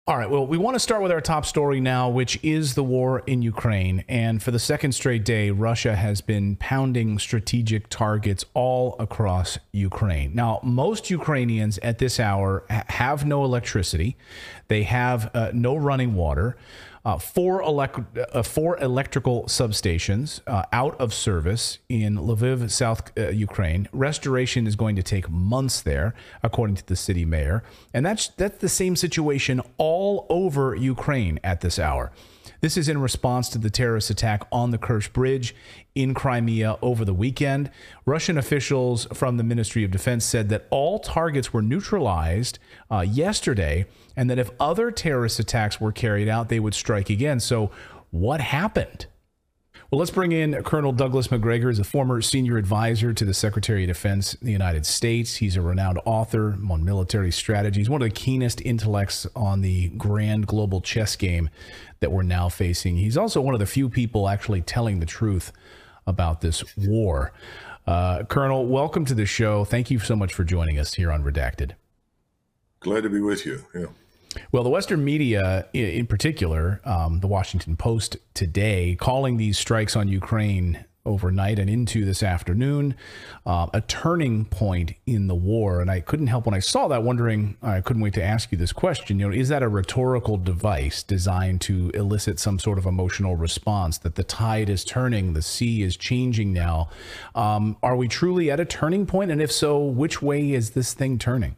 All right, well, we want to start with our top story now, which is the war in Ukraine. And for the second straight day, Russia has been pounding strategic targets all across Ukraine. Now, most Ukrainians at this hour have no electricity. They have no running water. Four electrical substations out of service in Lviv, South Ukraine. Restoration is going to take months there, according to the city mayor. And that's the same situation all over Ukraine at this hour. This is in response to the terrorist attack on the Kerch Bridge in Crimea over the weekend. Russian officials from the Ministry of Defense said that all targets were neutralized yesterday, and that if other terrorist attacks were carried out, they would strike again. So what happened? Well, let's bring in Colonel Douglas Macgregor, is a former senior advisor to the Secretary of Defense in the United States. He's a renowned author on military strategy. He's one of the keenest intellects on the grand global chess game that we're now facing. He's also one of the few people actually telling the truth about this war. Colonel, welcome to the show. Thank you so much for joining us here on Redacted. Glad to be with you. Yeah. Well, the Western media, in particular, the Washington Post today, calling these strikes on Ukraine overnight and into this afternoon a turning point in the war. And I couldn't help when I saw that wondering, I couldn't wait to ask you this question, is that a rhetorical device designed to elicit some sort of emotional response, that the tide is turning, the sea is changing now? Are we truly at a turning point? And if so, which way is this thing turning?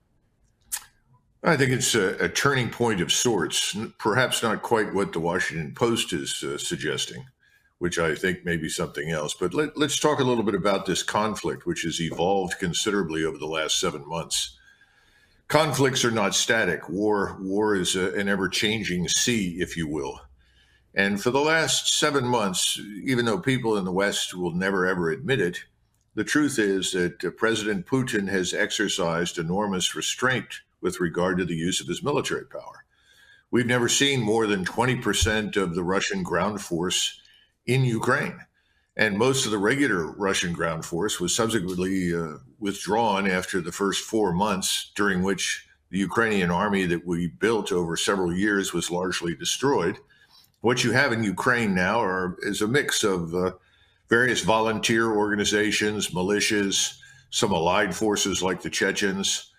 I think it's a turning point of sorts, perhaps not quite what the Washington Post is suggesting, which I think may be something else. But let's talk a little bit about this conflict, which has evolved considerably over the last 7 months. Conflicts are not static. War is an ever-changing sea, if you will. And for the last 7 months, even though people in the West will never, ever admit it, the truth is that President Putin has exercised enormous restraint with regard to the use of his military power. We've never seen more than 20% of the Russian ground force in Ukraine. And most of the regular Russian ground force was subsequently withdrawn after the first 4 months, during which the Ukrainian army that we built over several years was largely destroyed. What you have in Ukraine now is a mix of various volunteer organizations, militias, some allied forces like the Chechens,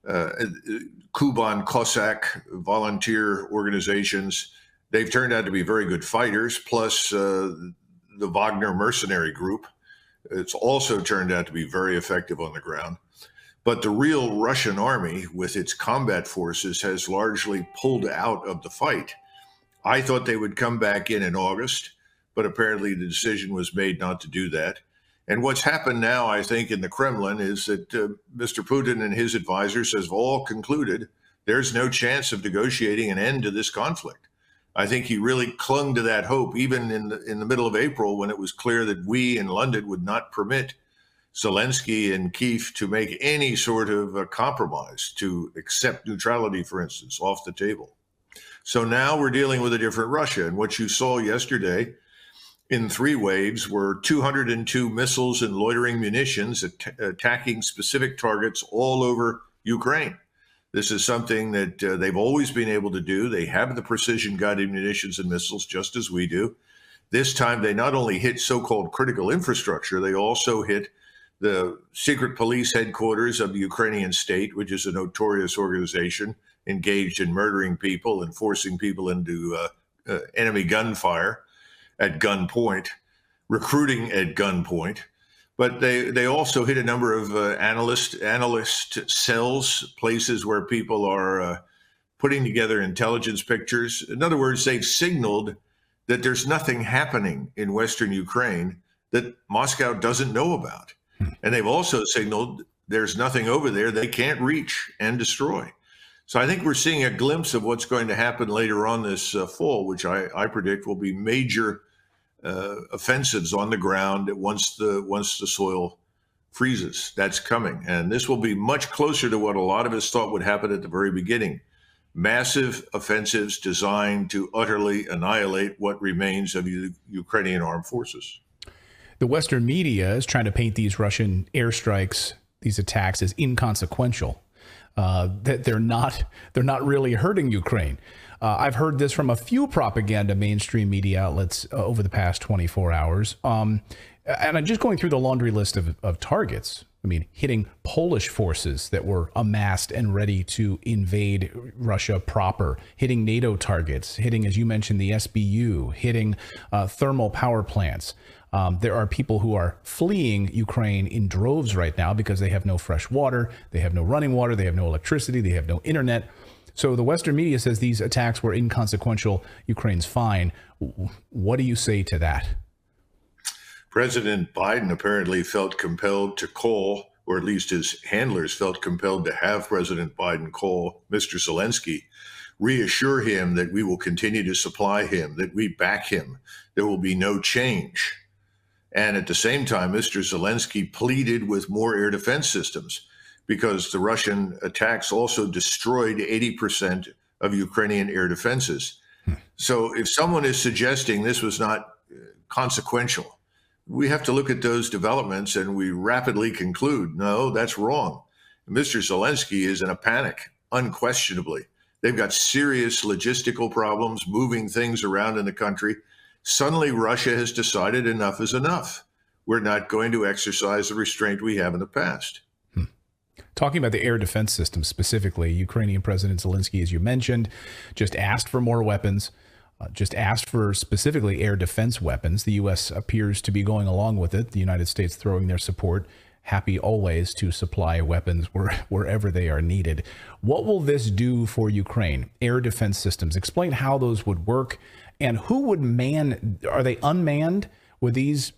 Kuban Cossack volunteer organizations. They've turned out to be very good fighters, plus the Wagner mercenary group. It's also turned out to be very effective on the ground. But the real Russian army, with its combat forces, has largely pulled out of the fight. I thought they would come back in August, but apparently the decision was made not to do that. And what's happened now, I think, in the Kremlin is that Mr. Putin and his advisors have all concluded there's no chance of negotiating an end to this conflict. I think he really clung to that hope, even in the middle of April, when it was clear that we in London would not permit Zelensky and Kyiv to make any sort of compromise, to accept neutrality, for instance, off the table. So now we're dealing with a different Russia. And what you saw yesterday in 3 waves were 202 missiles and loitering munitions attacking specific targets all over Ukraine. This is something that they've always been able to do. They have the precision-guided munitions and missiles, just as we do. This time, they not only hit so-called critical infrastructure, they also hit the secret police headquarters of the Ukrainian state, which is a notorious organization engaged in murdering people and forcing people into enemy gunfire at gunpoint, recruiting at gunpoint. But they also hit a number of analyst cells, places where people are putting together intelligence pictures. In other words, they've signaled that there's nothing happening in Western Ukraine that Moscow doesn't know about. And they've also signaled there's nothing over there they can't reach and destroy. So I think we're seeing a glimpse of what's going to happen later on this fall, which I predict will be major offensives on the ground once the soil freezes. That's coming. And this will be much closer to what a lot of us thought would happen at the very beginning. Massive offensives designed to utterly annihilate what remains of the Ukrainian armed forces. The Western media is trying to paint these Russian airstrikes, these attacks, as inconsequential. that they're not really hurting Ukraine. I've heard this from a few propaganda mainstream media outlets over the past 24 hours. And I'm just going through the laundry list of targets. I mean, hitting Polish forces that were amassed and ready to invade Russia proper, hitting NATO targets, hitting, as you mentioned, the SBU, hitting thermal power plants. There are people who are fleeing Ukraine in droves right now because they have no fresh water, they have no running water, they have no electricity, they have no internet. So the Western media says these attacks were inconsequential. Ukraine's fine. What do you say to that? President Biden apparently felt compelled to call, or at least his handlers felt compelled to have President Biden call Mr. Zelensky, reassure him that we will continue to supply him, that we back him, there will be no change. And at the same time, Mr. Zelensky pleaded with more air defense systems because the Russian attacks also destroyed 80% of Ukrainian air defenses. So if someone is suggesting this was not consequential, we have to look at those developments and we rapidly conclude, no, that's wrong. Mr. Zelensky is in a panic, unquestionably. They've got serious logistical problems moving things around in the country. Suddenly, Russia has decided enough is enough. We're not going to exercise the restraint we have in the past. Talking about the air defense system specifically, Ukrainian President Zelensky, as you mentioned, just asked for more weapons. Just asked for specifically air defense weapons. The U.S. appears to be going along with it. The United States throwing their support, happy always to supply weapons wherever they are needed. What will this do for Ukraine? Air defense systems. Explain how those would work and who would man. Are they unmanned? Would these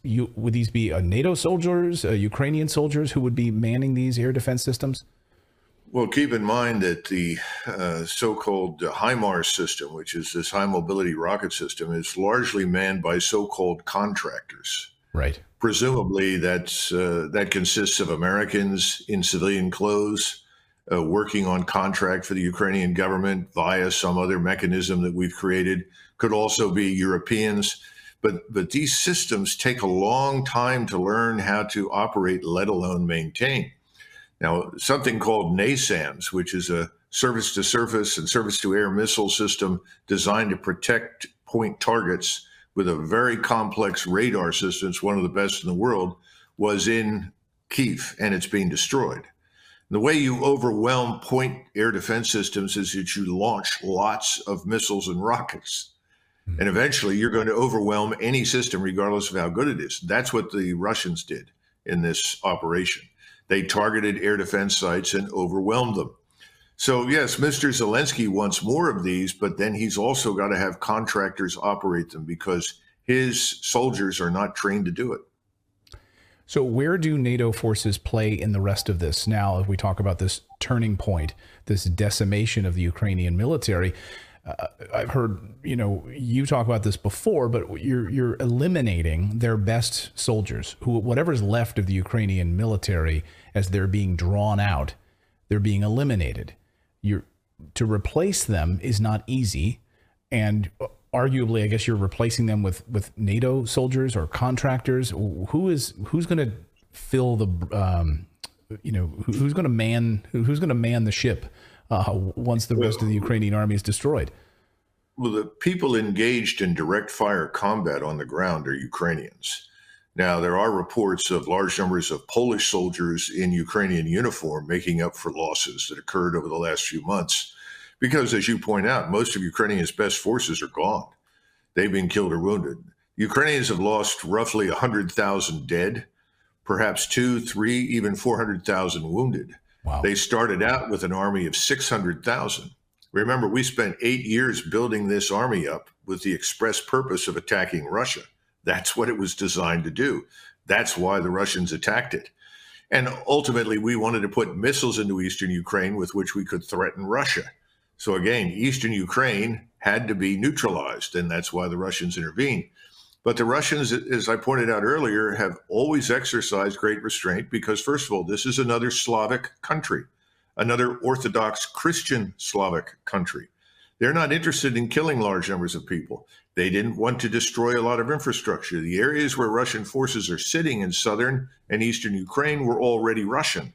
be NATO soldiers, Ukrainian soldiers who would be manning these air defense systems? Well, keep in mind that the so-called HIMARS system, which is this high mobility rocket system, is largely manned by so-called contractors. Right. Presumably, that consists of Americans in civilian clothes working on contract for the Ukrainian government via some other mechanism that we've created. Could also be Europeans. But these systems take a long time to learn how to operate, let alone maintain. Now, something called NASAMS, which is a surface-to-surface and surface-to-air missile system designed to protect point targets with a very complex radar system, it's one of the best in the world, was in Kyiv, and it's being destroyed. The way you overwhelm point air defense systems is that you launch lots of missiles and rockets. And eventually you're going to overwhelm any system, regardless of how good it is. That's what the Russians did in this operation. They targeted air defense sites and overwhelmed them. So yes, Mr. Zelensky wants more of these, but then he's also got to have contractors operate them because his soldiers are not trained to do it. So where do NATO forces play in the rest of this? Now, if we talk about this turning point, this decimation of the Ukrainian military, I've heard, you talk about this before, but you're eliminating their best soldiers, whatever's left of the Ukrainian military, as they're being drawn out, they're being eliminated. To replace them is not easy, and arguably, I guess you're replacing them with NATO soldiers or contractors. Who's going to fill the, who's going to man the ship once the rest of the Ukrainian army is destroyed? Well, the people engaged in direct fire combat on the ground are Ukrainians. Now, there are reports of large numbers of Polish soldiers in Ukrainian uniform making up for losses that occurred over the last few months. Because, as you point out, most of Ukrainians' best forces are gone. They've been killed or wounded. Ukrainians have lost roughly 100,000 dead, perhaps 2, 3, even 400,000 wounded. Wow. They started out with an army of 600,000. Remember, we spent 8 years building this army up with the express purpose of attacking Russia. That's what it was designed to do. That's why the Russians attacked it. And ultimately, we wanted to put missiles into eastern Ukraine with which we could threaten Russia. So again, eastern Ukraine had to be neutralized, and that's why the Russians intervened. But the Russians, as I pointed out earlier, have always exercised great restraint because, first of all, this is another Slavic country, another Orthodox Christian Slavic country. They're not interested in killing large numbers of people. They didn't want to destroy a lot of infrastructure. The areas where Russian forces are sitting in southern and eastern Ukraine were already Russian.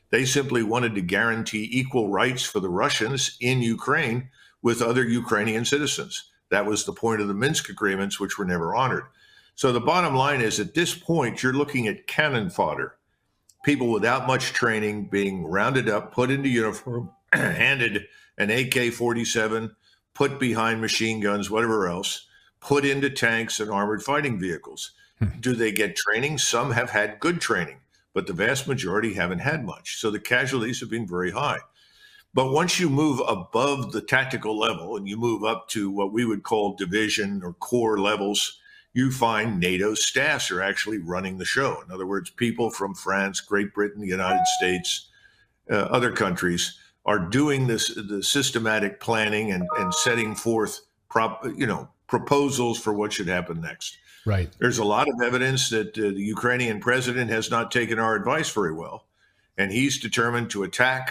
They simply wanted to guarantee equal rights for the Russians in Ukraine with other Ukrainian citizens. That was the point of the Minsk agreements, which were never honored. So the bottom line is, at this point, you're looking at cannon fodder. People without much training being rounded up, put into uniform, handed an AK-47, put behind machine guns, whatever else, put into tanks and armored fighting vehicles. Do they get training? Some have had good training, but the vast majority haven't had much. So the casualties have been very high. But once you move above the tactical level and you move up to what we would call division or corps levels, you find NATO staffs are actually running the show. In other words, people from France, Great Britain, the United States, other countries are doing the systematic planning and setting forth proposals for what should happen next. Right. There's a lot of evidence that the Ukrainian president has not taken our advice very well, and he's determined to attack,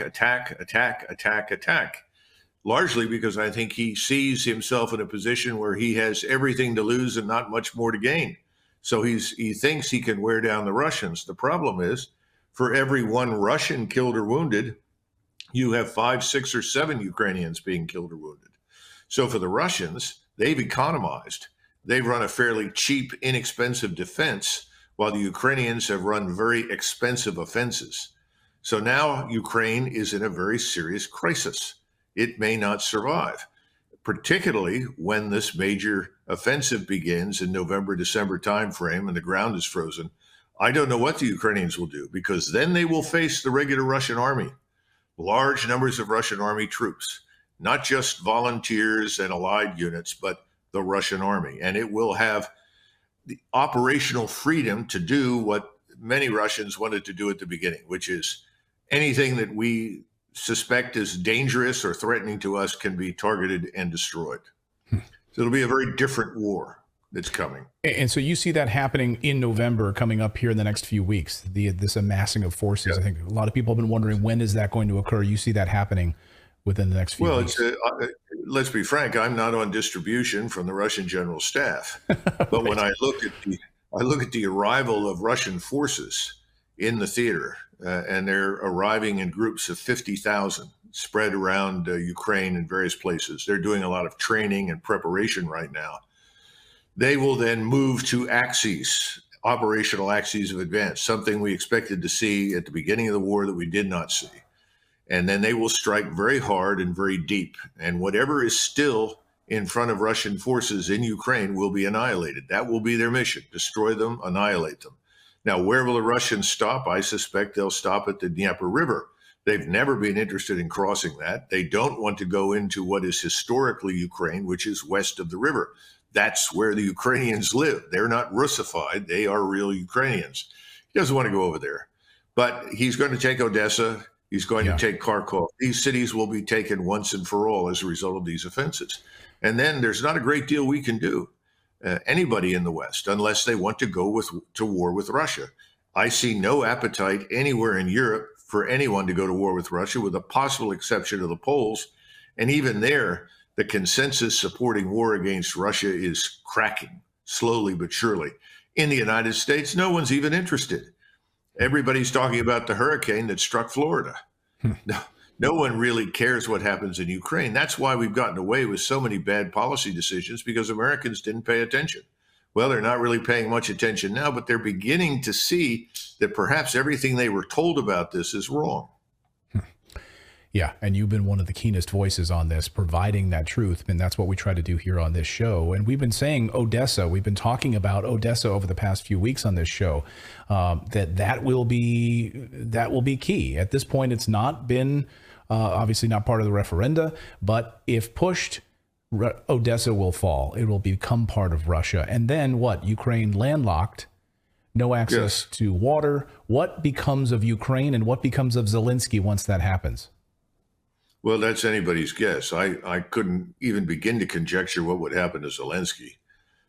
largely because I think he sees himself in a position where he has everything to lose and not much more to gain. So he thinks he can wear down the Russians. The problem is, for every one Russian killed or wounded, you have 5, 6, or 7 Ukrainians being killed or wounded. So for the Russians, they've economized. They've run a fairly cheap, inexpensive defense, while the Ukrainians have run very expensive offenses. So now Ukraine is in a very serious crisis. It may not survive, particularly when this major offensive begins in November, December timeframe and the ground is frozen. I don't know what the Ukrainians will do, because then they will face the regular Russian army, large numbers of Russian army troops, not just volunteers and allied units, but the Russian army. And it will have the operational freedom to do what many Russians wanted to do at the beginning, which is anything that we suspect is dangerous or threatening to us can be targeted and destroyed. So it'll be a very different war that's coming. And so you see that happening in November, coming up here in the next few weeks, this amassing of forces. Yeah. I think a lot of people have been wondering, when is that going to occur? You see that happening within the next few weeks. Let's be frank, I'm not on distribution from the Russian General Staff. But right. When I look at the arrival of Russian forces in the theater, and they're arriving in groups of 50,000 spread around Ukraine in various places. They're doing a lot of training and preparation right now. They will then move to axes, operational axes of advance, something we expected to see at the beginning of the war that we did not see. And then they will strike very hard and very deep. And whatever is still in front of Russian forces in Ukraine will be annihilated. That will be their mission: destroy them, annihilate them. Now, where will the Russians stop? I suspect they'll stop at the Dnieper River. They've never been interested in crossing that. They don't want to go into what is historically Ukraine, which is west of the river. That's where the Ukrainians live. They're not Russified. They are real Ukrainians. He doesn't want to go over there. But he's going to take Odessa. He's going to take Kharkov. These cities will be taken once and for all as a result of these offenses. And then there's not a great deal we can do. Anybody in the West, unless they want to go to war with Russia. I see no appetite anywhere in Europe for anyone to go to war with Russia, with a possible exception of the Poles. And even there, the consensus supporting war against Russia is cracking, slowly but surely. In the United States, no one's even interested. Everybody's talking about the hurricane that struck Florida. No one really cares what happens in Ukraine. That's why we've gotten away with so many bad policy decisions, because Americans didn't pay attention. Well, they're not really paying much attention now, but they're beginning to see that perhaps everything they were told about this is wrong. Yeah, and you've been one of the keenest voices on this, providing that truth, and that's what we try to do here on this show. And we've been saying Odessa. We've been talking about Odessa over the past few weeks on this show. That will be key. At this point, it's not been obviously not part of the referenda, but if pushed, Odessa will fall. It will become part of Russia, and then what? Ukraine landlocked. No access to water. What becomes of Ukraine, and what becomes of Zelensky once that happens? Well, that's anybody's guess. I couldn't even begin to conjecture what would happen to Zelensky.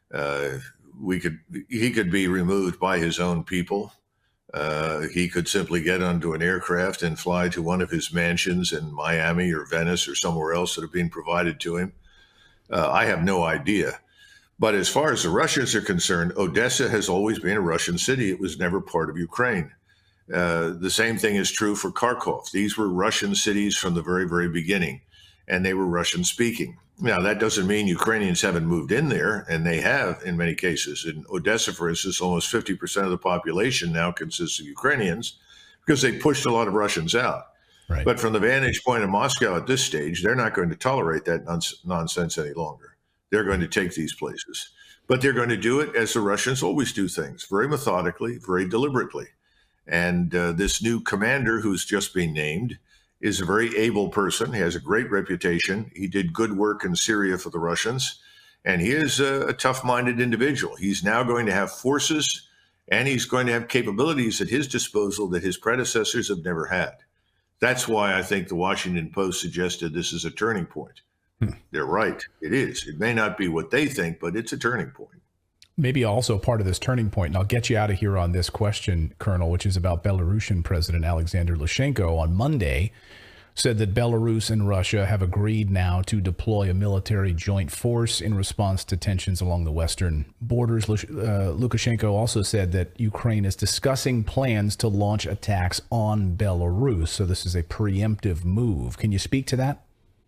He could be removed by his own people. He could simply get onto an aircraft and fly to one of his mansions in Miami or Venice or somewhere else that have been provided to him. I have no idea. But as far as the Russians are concerned, Odessa has always been a Russian city. It was never part of Ukraine. The same thing is true for Kharkov. These were Russian cities from the very, very beginning, and they were Russian speaking. Now, that doesn't mean Ukrainians haven't moved in there, and they have in many cases. In Odessa, for instance, almost 50% of the population now consists of Ukrainians because they pushed a lot of Russians out. Right. But from the vantage point of Moscow at this stage, they're not going to tolerate that nonsense any longer. They're going to take these places. But they're going to do it as the Russians always do things, very methodically, very deliberately. And this new commander who's just been named is a very able person. He has a great reputation. He did good work in Syria for the Russians, and he is a tough-minded individual. He's now going to have forces, and he's going to have capabilities at his disposal that his predecessors have never had. That's why I think the Washington Post suggested this is a turning point. They're right. It is. It may not be what they think, but it's a turning point. Maybe also part of this turning point, and I'll get you out of here on this question, Colonel, which is about Belarusian President Alexander Lukashenko on Monday, said that Belarus and Russia have agreed now to deploy a military joint force in response to tensions along the western borders. Lukashenko also said that Ukraine is discussing plans to launch attacks on Belarus. So this is a preemptive move. Can you speak to that?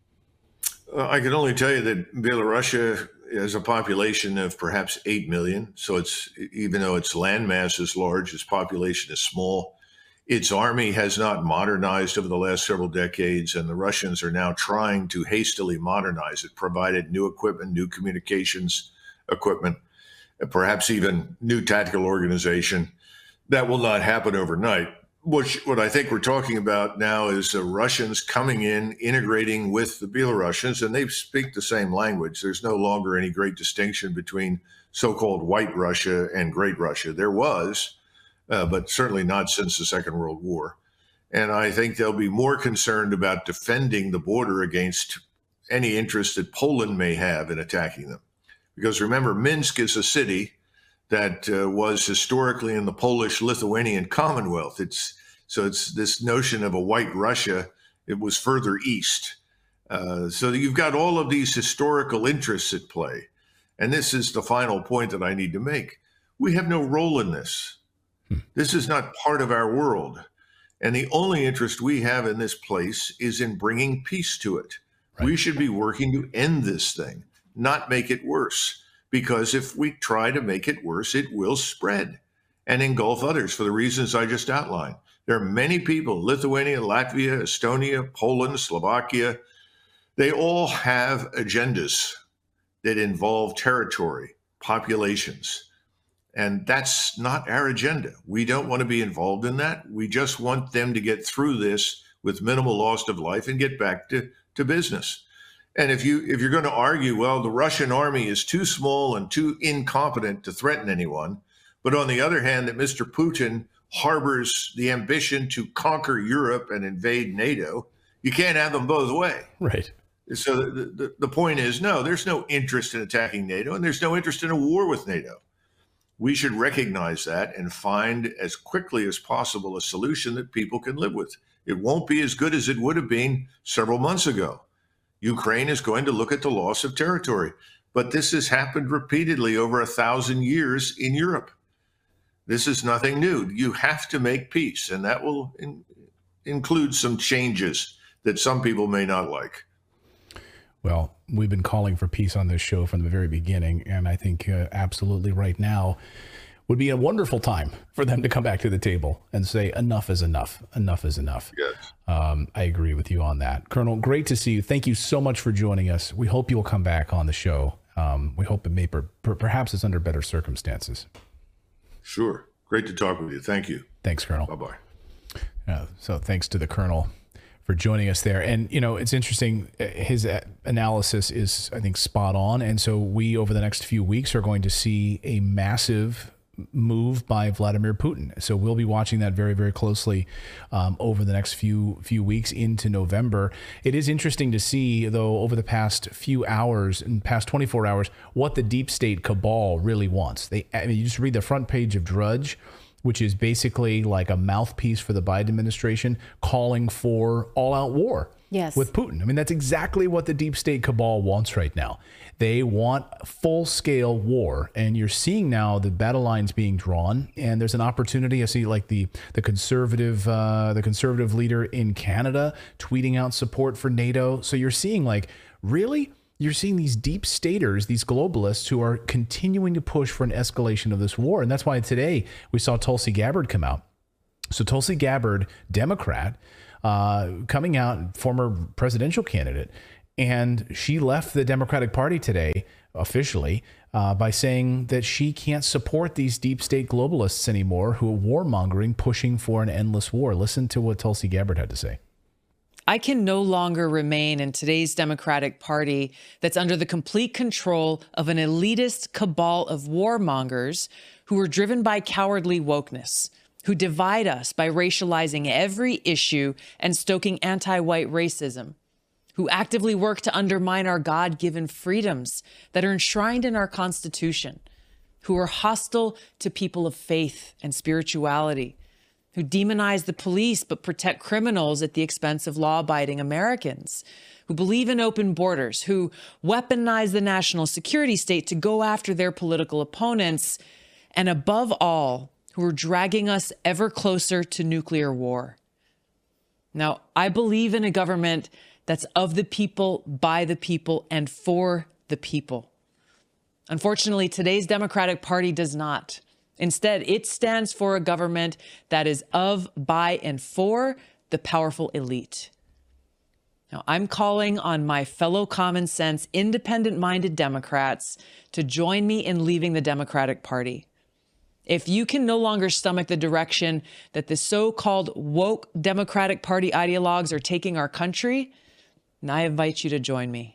I can only tell you that Belarus has a population of perhaps 8 million. So it's, even though its landmass is large, its population is small. Its army has not modernized over the last several decades, and the Russians are now trying to hastily modernize it, provided new equipment, new communications equipment, perhaps even new tactical organization. That will not happen overnight. What I think we're talking about now is the Russians coming in, integrating with the Belarusians, and they speak the same language. There's no longer any great distinction between so-called White Russia and Great Russia. There was, but certainly not since the Second World War. And I think they'll be more concerned about defending the border against any interest that Poland may have in attacking them. Because remember, Minsk is a city that was historically in the Polish-Lithuanian Commonwealth. So it's this notion of a White Russia. It was further east. So you've got all of these historical interests at play. And this is the final point that I need to make. We have no role in this. This is not part of our world. And the only interest we have in this place is in bringing peace to it. Right. We should be working to end this thing, not make it worse. Because if we try to make it worse, it will spread and engulf others for the reasons I just outlined. There are many people, Lithuania, Latvia, Estonia, Poland, Slovakia, they all have agendas that involve territory, populations. And that's not our agenda. We don't want to be involved in that. We just want them to get through this with minimal loss of life and get back to business. And if you're going to argue, well, the Russian army is too small and too incompetent to threaten anyone, but on the other hand, that Mr. Putin harbors the ambition to conquer Europe and invade NATO, you can't have them both ways. Right. So the point is, no, there's no interest in attacking NATO, and there's no interest in a war with NATO. We should recognize that and find as quickly as possible a solution that people can live with. It won't be as good as it would have been several months ago. Ukraine is going to look at the loss of territory, but this has happened repeatedly over 1,000 years in Europe. This is nothing new. You have to make peace, and that will include some changes that some people may not like. Well, we've been calling for peace on this show from the very beginning, and I think absolutely right now would be a wonderful time for them to come back to the table and say enough is enough. Enough is enough. Yes. I agree with you on that. Colonel, great to see you. Thank you so much for joining us. We hope you'll come back on the show. We hope it may perhaps it's under better circumstances. Sure. Great to talk with you. Thank you. Thanks, Colonel. Bye-bye. So thanks to the Colonel for joining us there. And, you know, it's interesting. His analysis is, I think, spot on. And so we, over the next few weeks, are going to see a massive move by Vladimir Putin. So we'll be watching that very, very closely over the next few weeks into November. It is interesting to see, though, over the past few hours and past 24 hours, what the deep state cabal really wants. You just read the front page of Drudge, which is basically like a mouthpiece for the Biden administration, calling for all-out war. Yes. With Putin. I mean, that's exactly what the deep state cabal wants right now. They want full-scale war, and you're seeing now the battle lines being drawn. And there's an opportunity. I see, like the conservative leader in Canada tweeting out support for NATO. So you're seeing, like, really, you're seeing these deep staters, these globalists, who are continuing to push for an escalation of this war. And that's why today we saw Tulsi Gabbard come out. So Tulsi Gabbard, Democrat, coming out, former presidential candidate, and she left the Democratic Party today officially by saying that she can't support these deep state globalists anymore who are warmongering, pushing for an endless war. Listen to what Tulsi Gabbard had to say. I can no longer remain in today's Democratic Party that's under the complete control of an elitist cabal of warmongers who are driven by cowardly wokeness, who divide us by racializing every issue and stoking anti-white racism, who actively work to undermine our God-given freedoms that are enshrined in our Constitution, who are hostile to people of faith and spirituality, who demonize the police but protect criminals at the expense of law-abiding Americans, who believe in open borders, who weaponize the national security state to go after their political opponents, and above all, who are dragging us ever closer to nuclear war. Now, I believe in a government that's of the people, by the people, and for the people. Unfortunately, today's Democratic Party does not. Instead, it stands for a government that is of, by, and for the powerful elite. Now, I'm calling on my fellow common sense, independent-minded Democrats to join me in leaving the Democratic Party. If you can no longer stomach the direction that the so-called woke Democratic Party ideologues are taking our country, then I invite you to join me.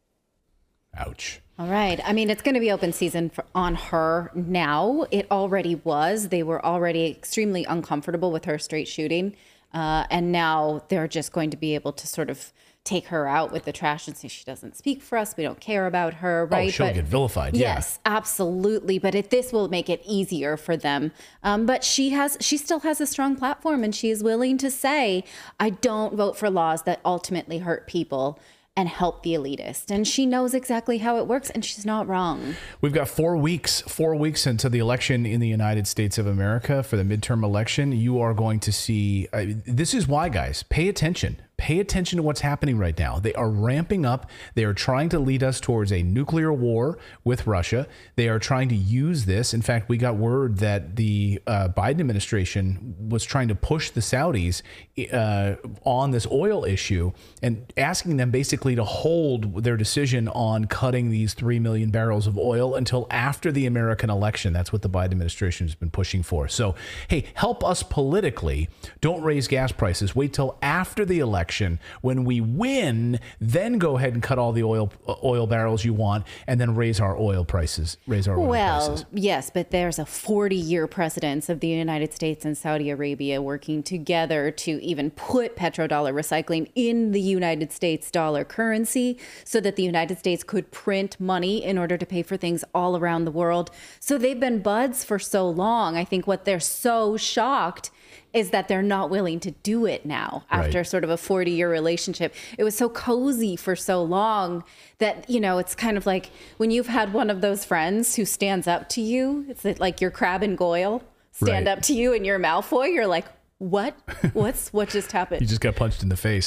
Ouch. All right. I mean, it's going to be open season on her now. It already was. They were already extremely uncomfortable with her straight shooting. And now they're just going to be able to sort of take her out with the trash and say she doesn't speak for us. We don't care about her, right? Oh, she'll get vilified. Yes, absolutely. But this will make it easier for them. But she still has a strong platform, and she is willing to say, I don't vote for laws that ultimately hurt people and help the elitist. And she knows exactly how it works, and she's not wrong. We've got 4 weeks until the election in the United States of America for the midterm election. You are going to see, this is why, guys, pay attention. Pay attention to what's happening right now. They are ramping up. They are trying to lead us towards a nuclear war with Russia. They are trying to use this. In fact, we got word that the Biden administration was trying to push the Saudis on this oil issue and asking them basically to hold their decision on cutting these 3 million barrels of oil until after the American election. That's what the Biden administration has been pushing for. So, hey, help us politically. Don't raise gas prices. Wait till after the election. When we win, then go ahead and cut all the oil barrels you want, and then raise our oil prices. Well, yes, but there's a 40-year precedence of the United States and Saudi Arabia working together to even put petrodollar recycling in the United States dollar currency so that the United States could print money in order to pay for things all around the world. So they've been buds for so long. I think what they're so shocked is that they're not willing to do it now after sort of a 40-year relationship. It was so cozy for so long that, you know, it's kind of like when you've had one of those friends who stands up to you, it's like your Crabbe and Goyle stand up to you and you're Malfoy. You're like, what just happened? You just got punched in the face.